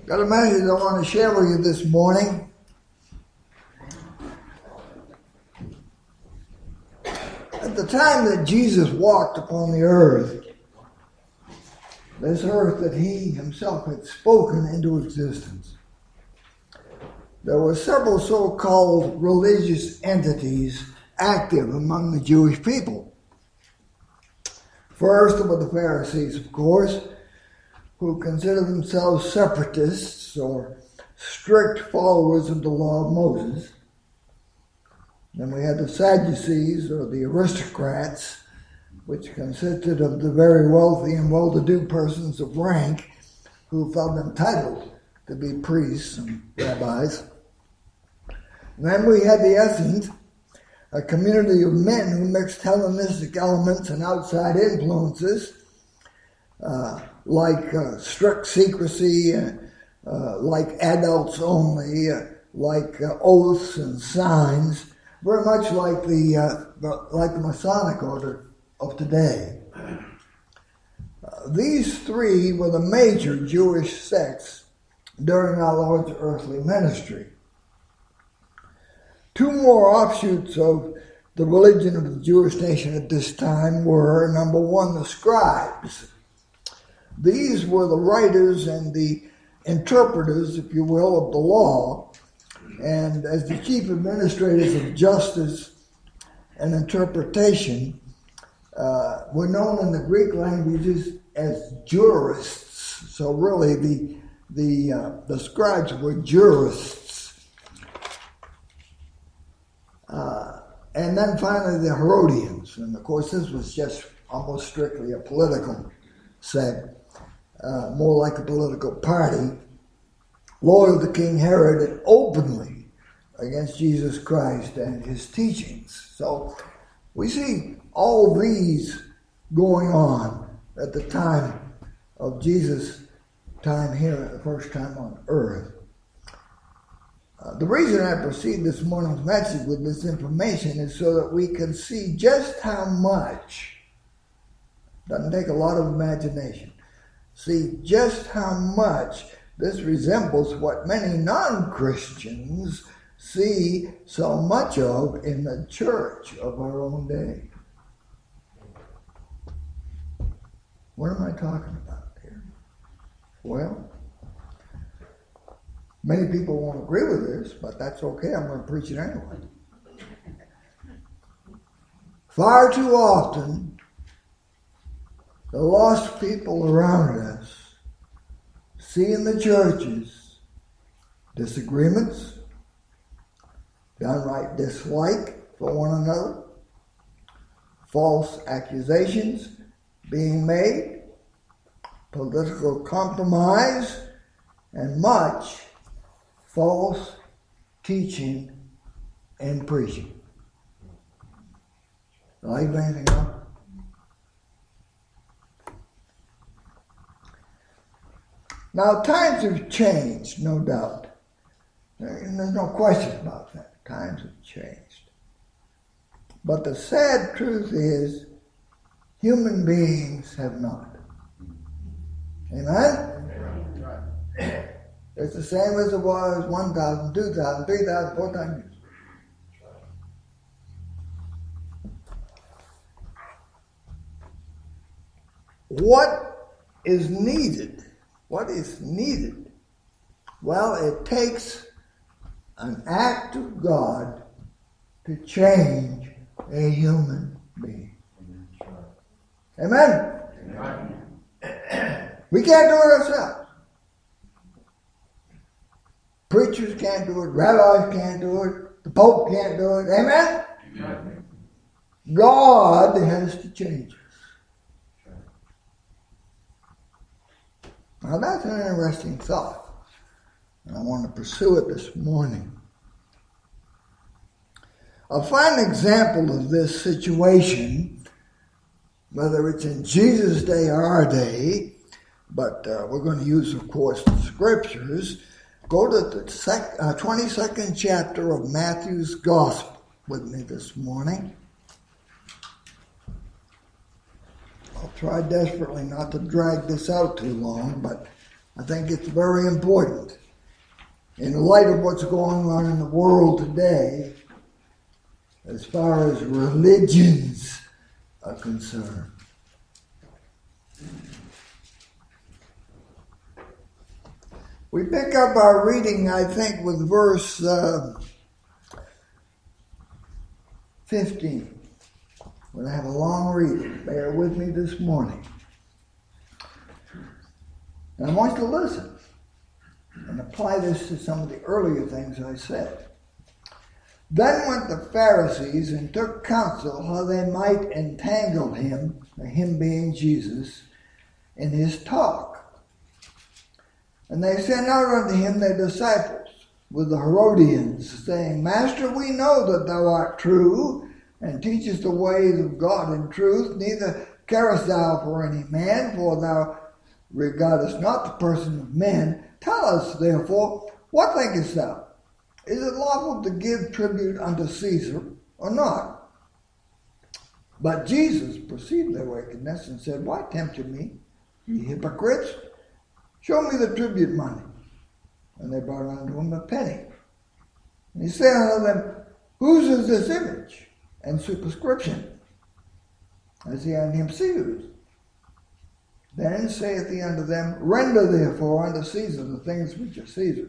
Got a message I want to share with you this morning. At the time that Jesus walked upon the earth, this earth that he himself had spoken into existence, there were several so-called religious entities active among the Jewish people. First, there were the Pharisees, of course, who considered themselves separatists or strict followers of the law of Moses. Then we had the Sadducees, or the aristocrats, which consisted of the very wealthy and well-to-do persons of rank who felt entitled to be priests and rabbis. And then we had the Essenes, a community of men who mixed Hellenistic elements and outside influences, like strict secrecy, like adults only, like oaths and signs, very much like the Masonic order of today. These three were the major Jewish sects during our Lord's earthly ministry. Two more offshoots of the religion of the Jewish nation at this time were, number one, the scribes. These were the writers and the interpreters, if you will, of the law, and as the chief administrators of justice and interpretation, were known in the Greek languages as jurists. So really the scribes were jurists. And then finally the Herodians, and of course this was just almost strictly a political sect, more like a political party, loyal to King Herod and openly against Jesus Christ and his teachings. So we see all these going on at the time of Jesus' time here, the first time on earth. The reason I proceed this morning's message with this information is so that we can see just how much, doesn't take a lot of imagination, see just how much this resembles what many non-Christians see so much of in the church of our own day. What am I talking about here? Well, many people won't agree with this, but that's okay. I'm going to preach it anyway. Far too often, the lost people around us see in the churches disagreements, downright dislike for one another, false accusations being made, political compromise, and much false teaching and preaching. Do I leave anything else? Now, times have changed, no doubt. There's no question about that. Times have changed. But the sad truth is, human beings have not. Amen? It's the same as it was 1,000, 2,000, 3,000, 4,000 years. What is needed? What is needed? Well, it takes an act of God to change a human being. Amen? We can't do it ourselves. Preachers can't do it. Rabbis can't do it. The Pope can't do it. Amen? Amen. God has to change us. Now that's an interesting thought, and I want to pursue it this morning. A fine example of this situation, whether it's in Jesus' day or our day, but we're going to use, of course, the scriptures. Go to the 22nd chapter of Matthew's Gospel with me this morning. I'll try desperately not to drag this out too long, but I think it's very important in light of what's going on in the world today as far as religions are concerned. We pick up our reading, I think, with verse 15. We'll have a long reading. Bear with me this morning. And I want you to listen and apply this to some of the earlier things I said. Then went the Pharisees and took counsel how they might entangle him, him being Jesus, in his talk. And they sent out unto him their disciples with the Herodians, saying, Master, we know that thou art true, and teachest the ways of God in truth, neither carest thou for any man, for thou regardest not the person of men. Tell us, therefore, what thinkest thou? Is it lawful to give tribute unto Caesar or not? But Jesus perceived their wickedness and said, Why tempt you me, ye hypocrites? Show me the tribute money. And they brought unto him a penny. And he said unto them, Whose is this image and superscription? As he unto him seized. Then saith he unto them, Render therefore unto Caesar the things which are Caesar's,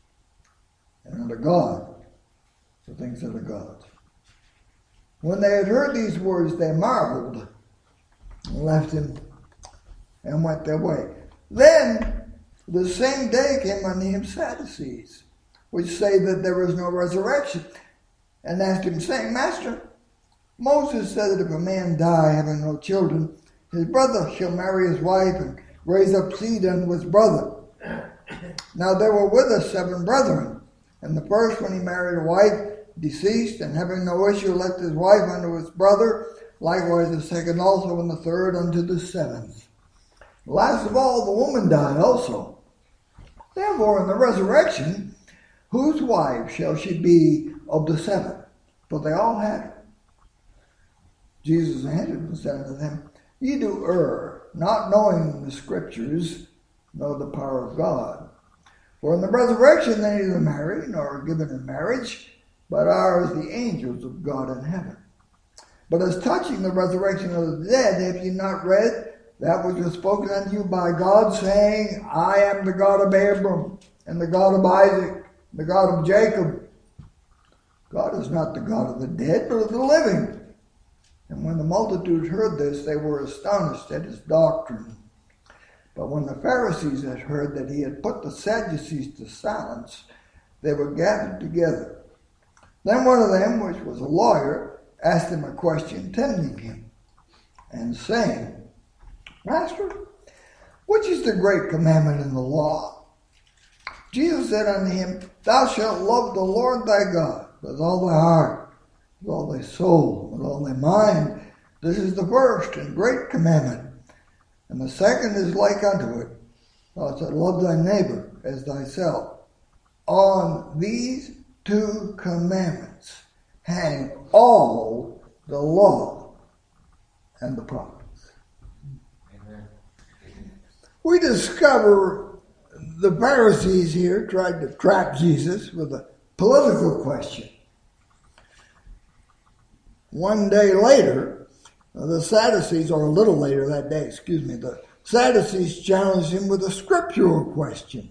and unto God the things that are God's. When they had heard these words, they marveled, and left him, and went their way. Then the same day came unto him Sadducees, which say that there is no resurrection, and asked him, saying, Master, Moses said that if a man die having no children, his brother shall marry his wife and raise up seed unto his brother. Now there were with us 7 brethren, and the first, when he married a wife, deceased, and having no issue, left his wife unto his brother, likewise the second also, and the third unto the 7th. Last of all, the woman died also. Therefore, in the resurrection, whose wife shall she be of the 7? For they all had her. Jesus answered and said unto them, Ye do err, not knowing the Scriptures, nor the power of God. For in the resurrection they neither marry, nor are given in marriage, but are as the angels of God in heaven. But as touching the resurrection of the dead, have ye not read that which was spoken unto you by God, saying, I am the God of Abram, and the God of Isaac, the God of Jacob. God is not the God of the dead, but of the living. And when the multitude heard this, they were astonished at his doctrine. But when the Pharisees had heard that he had put the Sadducees to silence, they were gathered together. Then one of them, which was a lawyer, asked him a question, tempting him, and saying, Master, which is the great commandment in the law? Jesus said unto him, Thou shalt love the Lord thy God with all thy heart, with all thy soul, with all thy mind. This is the first and great commandment. And the second is like unto it. Thou shalt love thy neighbor as thyself. On these 2 commandments hang all the law and the prophets. Amen. We discover the Pharisees here tried to trap Jesus with a political question. One day later, the Sadducees, or a little later that day, the Sadducees challenged him with a scriptural question.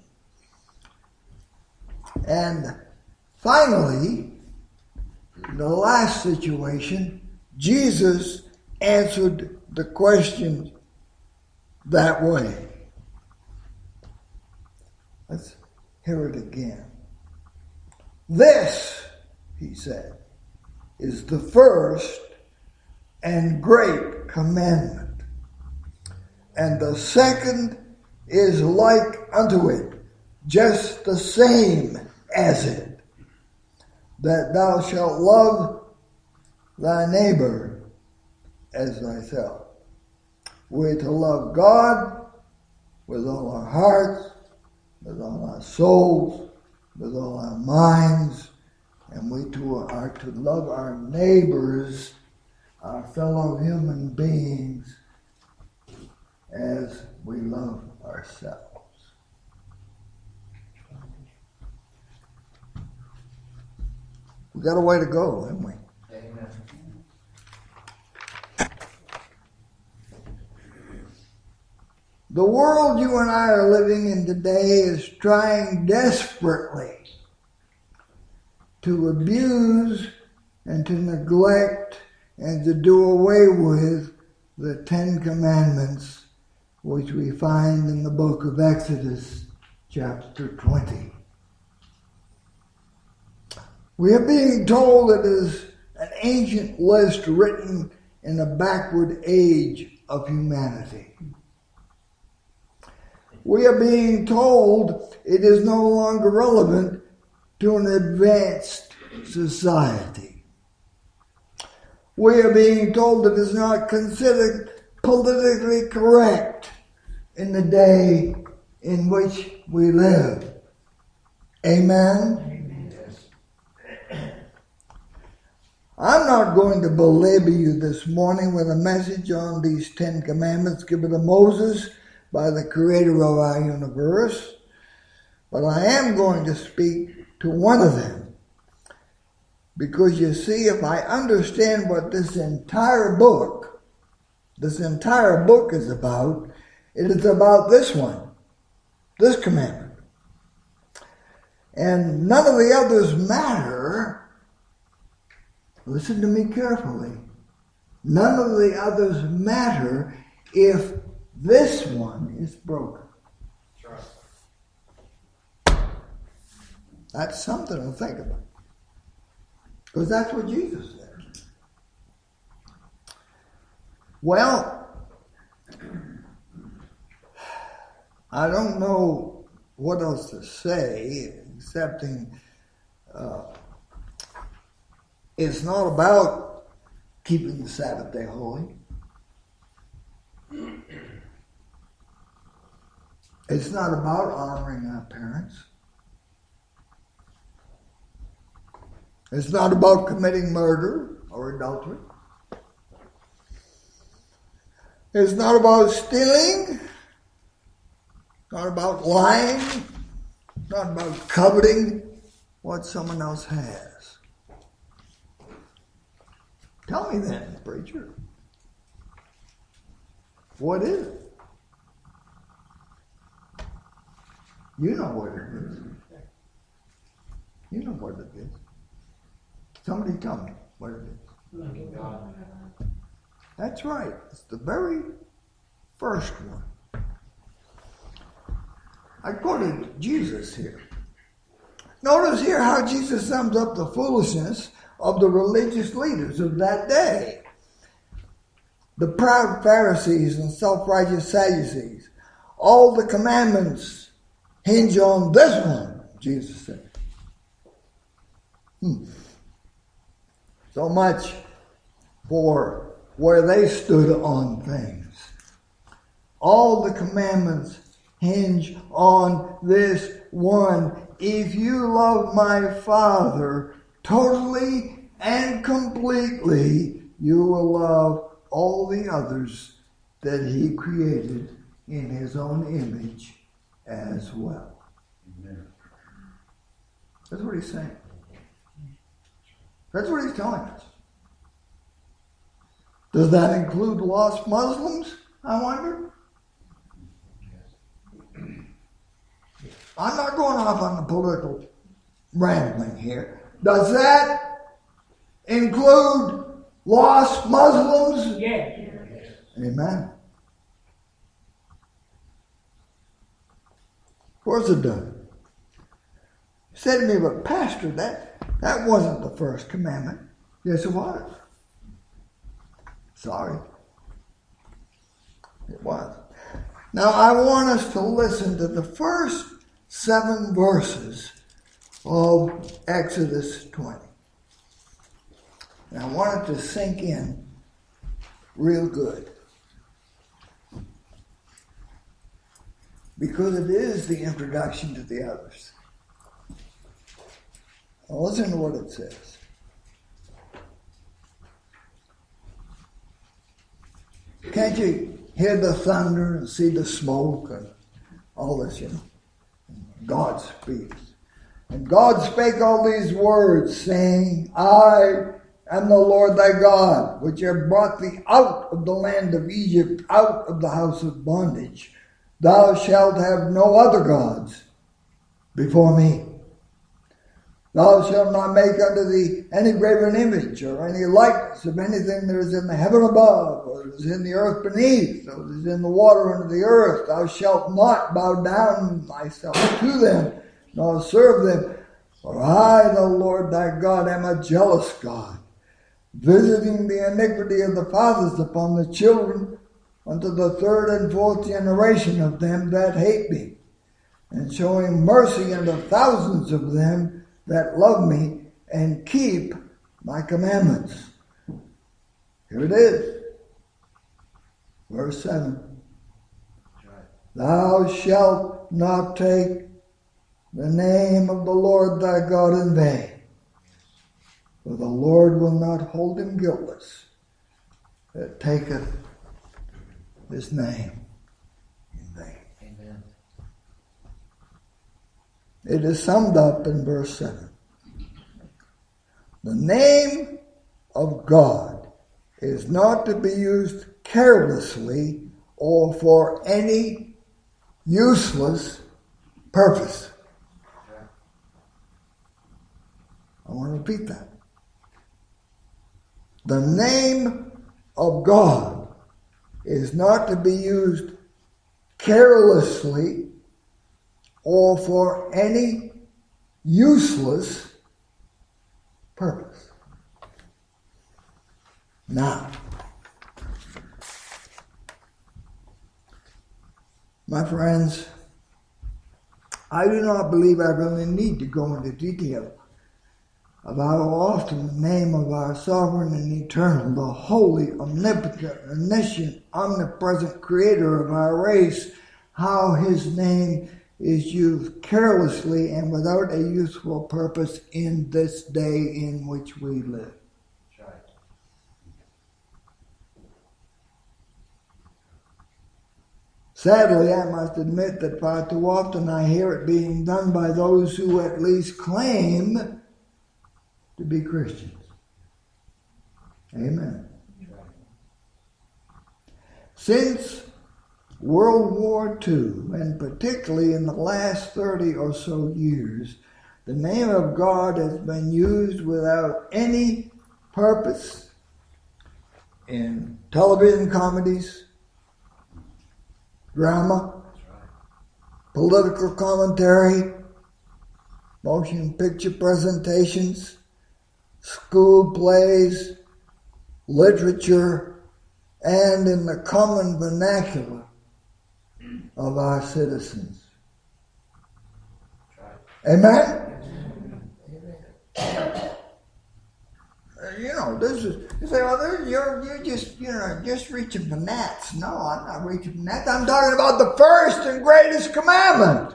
And finally, in the last situation, Jesus answered the question that way. Let's hear it again. This, he said, is the first and great commandment. And the second is like unto it, just the same as it, that thou shalt love thy neighbor as thyself. We're to love God with all our hearts, with all our souls, with all our minds, and we too are to love our neighbors, our fellow human beings, as we love ourselves. We've got a way to go, haven't we? Amen. The world you and I are living in today is trying desperately to abuse and to neglect and to do away with the Ten Commandments, which we find in the book of Exodus, chapter 20. We are being told it is an ancient list written in a backward age of humanity. We are being told it is no longer relevant to an advanced society. We are being told it is not considered politically correct in the day in which we live. Amen? I'm not going to belabor you this morning with a message on these 10 commandments given to Moses by the creator of our universe, but I am going to speak to one of them. Because you see, if I understand what this entire book is about, it is about this one, this commandment. And none of the others matter. Listen to me carefully. None of the others matter if this one is broken. That's something to think about. Because that's what Jesus said. Well, I don't know what else to say, excepting it's not about keeping the Sabbath day holy. It's not about honoring our parents. It's not about committing murder or adultery. It's not about stealing. Not about lying. Not about coveting what someone else has. Tell me then, preacher. What is it? You know what it is. You know what it is. Somebody tell me what it is. That's right. It's the very first one. I quoted Jesus here. Notice here how Jesus sums up the foolishness of the religious leaders of that day. The proud Pharisees and self-righteous Sadducees. All the commandments hinge on this one, Jesus said. So much for where they stood on things. All the commandments hinge on this one. If you love my Father totally and completely, you will love all the others that he created in his own image as well. Amen. That's what he's saying. That's what he's telling us. Does that include lost Muslims, I wonder? I'm not going off on the political rambling here. Does that include lost Muslims? Yes. Amen. Of course it does. He said to me, but Pastor, that wasn't the first commandment. Yes, it was. Sorry. It was. Now, I want us to listen to the first 7 verses of Exodus 20. And I want it to sink in real good. Because it is the introduction to the others. Now listen to what it says. Can't you hear the thunder and see the smoke and all this, God speaks. And God spake all these words, saying, I am the Lord thy God, which have brought thee out of the land of Egypt, out of the house of bondage. Thou shalt have no other gods before me. Thou shalt not make unto thee any graven image, or any likeness of anything that is in the heaven above, or that is in the earth beneath, or that is in the water under the earth. Thou shalt not bow down thyself to them, nor serve them. For I, the Lord thy God, am a jealous God, visiting the iniquity of the fathers upon the children, unto the third and fourth generation of them that hate me, and showing mercy unto thousands of them that love me and keep my commandments. Here it is. Verse 7. Thou shalt not take the name of the Lord thy God in vain, for the Lord will not hold him guiltless that taketh his name in vain. Amen. It is summed up in verse 7. The name of God is not to be used carelessly or for any useless purpose. I want to repeat that. The name of God is not to be used carelessly or for any useless purpose. Now, my friends, I do not believe I really need to go into detail about how often the name of our sovereign and eternal, the holy, omnipotent, omniscient, omnipresent creator of our race, how his name is used carelessly and without a useful purpose in this day in which we live. Sadly, I must admit that far too often I hear it being done by those who at least claim to be Christians. Amen. Since World War II, and particularly in the last 30 or so years, the name of God has been used without any purpose in television comedies, drama, political commentary, motion picture presentations, school plays, literature, and in the common vernacular of our citizens. Amen? You know, this is, you say, well, you're just reaching for gnats. No, I'm not reaching for gnats. I'm talking about the first and greatest commandment.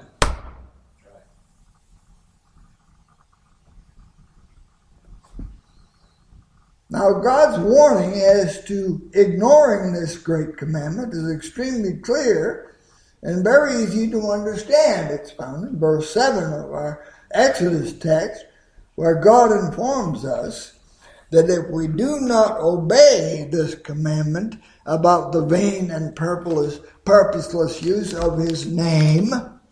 Now, God's warning as to ignoring this great commandment is extremely clear and very easy to understand. It's found in verse 7 of our Exodus text, where God informs us that if we do not obey this commandment about the vain and purposeless use of his name,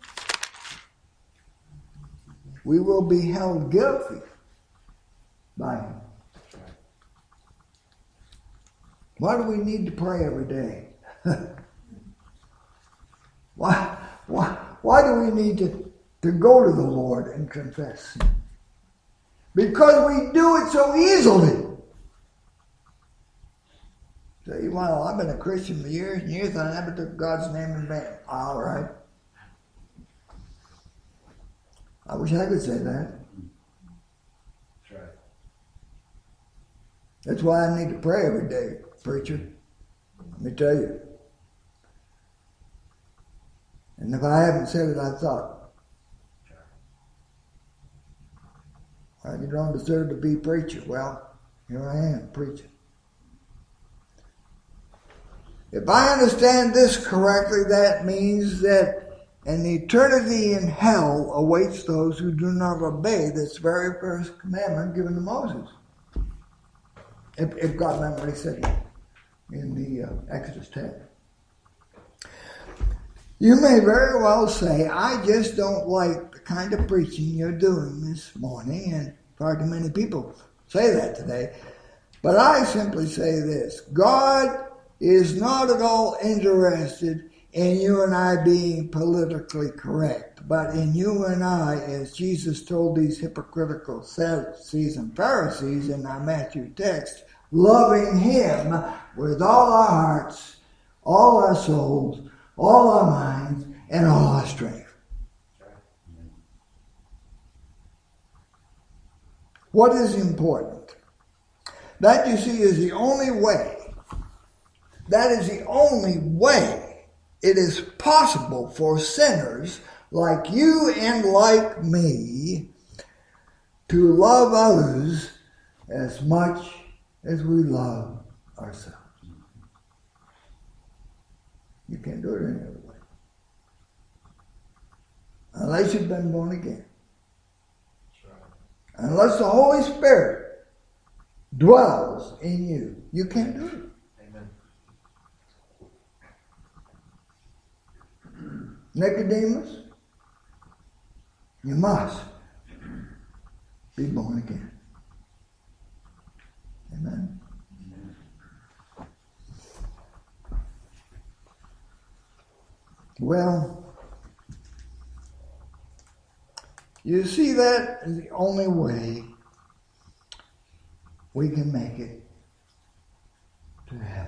we will be held guilty by him. Why do we need to pray every day? Why do we need to go to the Lord and confess sin? Because we do it so easily. Say, well, I've been a Christian for years and years and I never took God's name in vain. All right. I wish I could say that. That's right. That's why I need to pray every day, preacher. Let me tell you. And if I haven't said it, I thought, you don't deserve to be preacher. Well, here I am, preaching. If I understand this correctly, that means that and eternity in hell awaits those who do not obey this very first commandment given to Moses. If God meant what he said in the Exodus text. You may very well say, I just don't like the kind of preaching you're doing this morning, and far too many people say that today. But I simply say this: God is not at all interested in you and I being politically correct, but in you and I, as Jesus told these hypocritical Sadducees and Pharisees in our Matthew text, loving him with all our hearts, all our souls, all our minds, and all our strength. What is important? That, you see, is the only way. That is the only way it is possible for sinners like you and like me to love others as much as we love ourselves. You can't do it any other way. Unless you've been born again. Unless the Holy Spirit dwells in you. You can't do it. Amen. Nicodemus, you must be born again. Amen. Well, you see, that is the only way we can make it to heaven.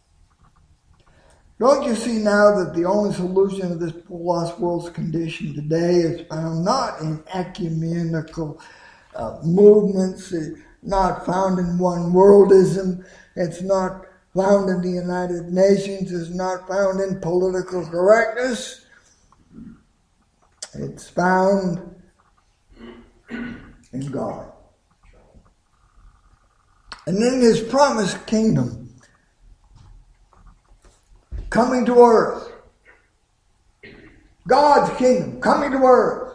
Don't you see now that the only solution to this lost world's condition today is found not in ecumenical movements, not found in one worldism, it's not found in the United Nations, it's not found in political correctness. It's found in God. And in his promised kingdom, coming to earth. God's kingdom coming to earth.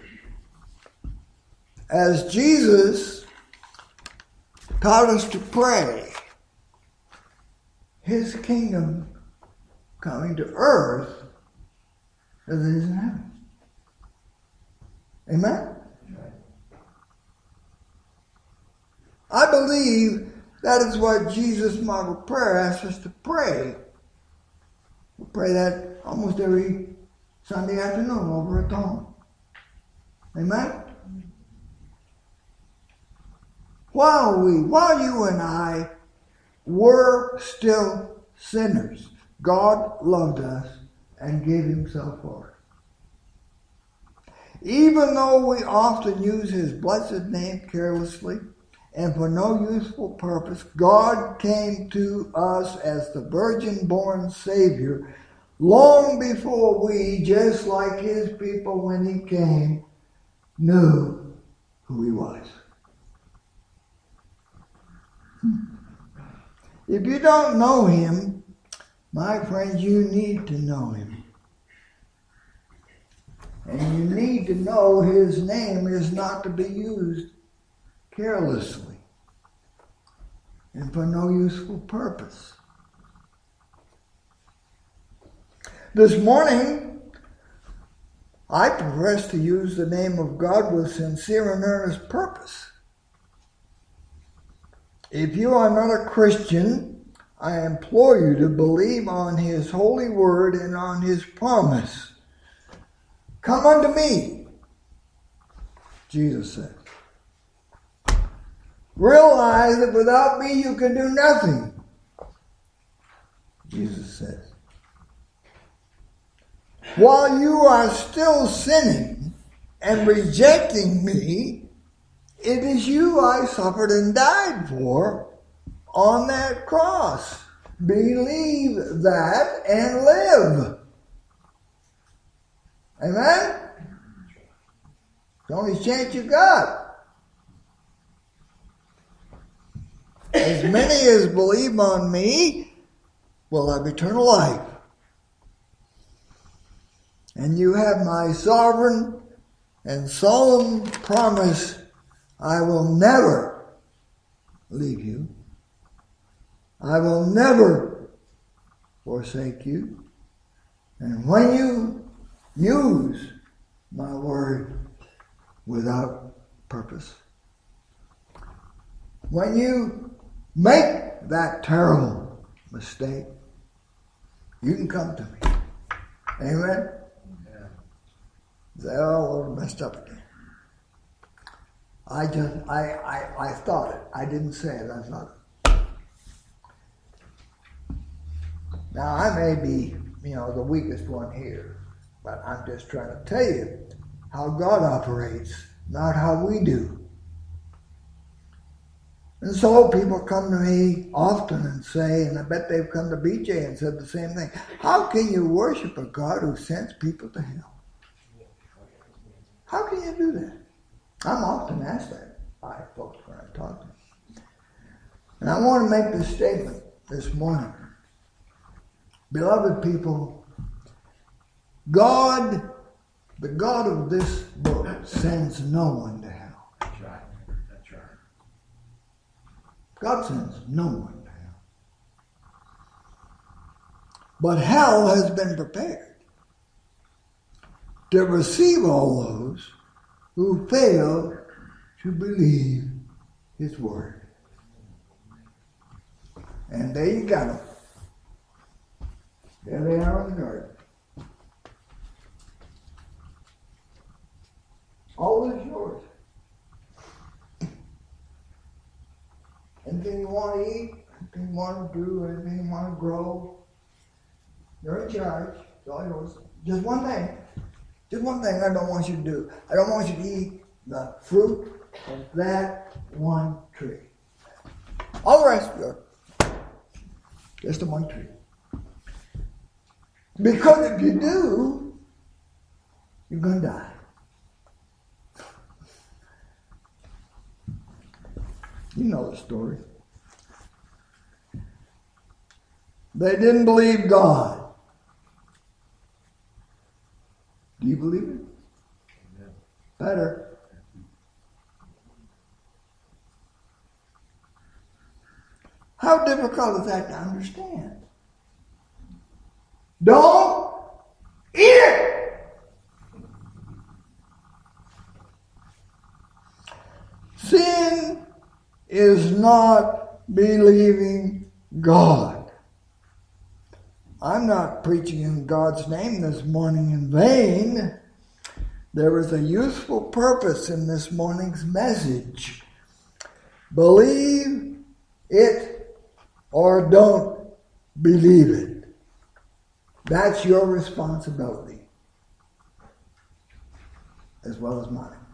As Jesus taught us to pray, his kingdom coming to earth as it is in heaven. Amen? I believe that is what Jesus' model prayer asks us to pray. We pray that almost every Sunday afternoon over at home. Amen? While you and I were still sinners, God loved us and gave himself for us. Even though we often use his blessed name carelessly and for no useful purpose, God came to us as the virgin-born Savior long before we, just like his people when he came, knew who he was. If you don't know him, my friends, you need to know him. And you need to know his name is not to be used carelessly and for no useful purpose. This morning, I profess to use the name of God with sincere and earnest purpose. If you are not a Christian, I implore you to believe on his holy word and on his promise. Come unto me, Jesus said. Realize that without me you can do nothing, Jesus says. While you are still sinning and rejecting me, it is you I suffered and died for on that cross. Believe that and live. Amen? It's the only chance you got. As many as believe on me will have eternal life. And you have my sovereign and solemn promise, I will never leave you. I will never forsake you. And when you use my word without purpose, when you make that terrible mistake, you can come to me. Amen? Yeah. Say, oh, Lord, messed up again. I thought it. I didn't say it. I thought it. Now, I may be, the weakest one here, but I'm just trying to tell you how God operates, not how we do. And so people come to me often and say, and I bet they've come to BJ and said the same thing, how can you worship a God who sends people to hell? How can you do that? I'm often asked that by folks when I talk to them. And I want to make this statement this morning. Beloved people, God, the God of this book, sends no one to hell. That's right. That's right. God sends no one to hell. But hell has been prepared to receive all those who fail to believe his word. And there you got them. There they are in the garden. All is yours. Anything you want to eat, anything you want to do, anything you want to grow, you're in charge. It's all yours. Just one thing I don't want you to do. I don't want you to eat the fruit of that one tree. All the rest, you're just the one tree. Because if you do, you're going to die. You know the story. They didn't believe God. Do you believe it? Amen. Better. How difficult is that to understand? Don't eat it! Sin is not believing God. I'm not preaching in God's name this morning in vain. There is a useful purpose in this morning's message. Believe it or don't believe it. That's your responsibility, as well as mine.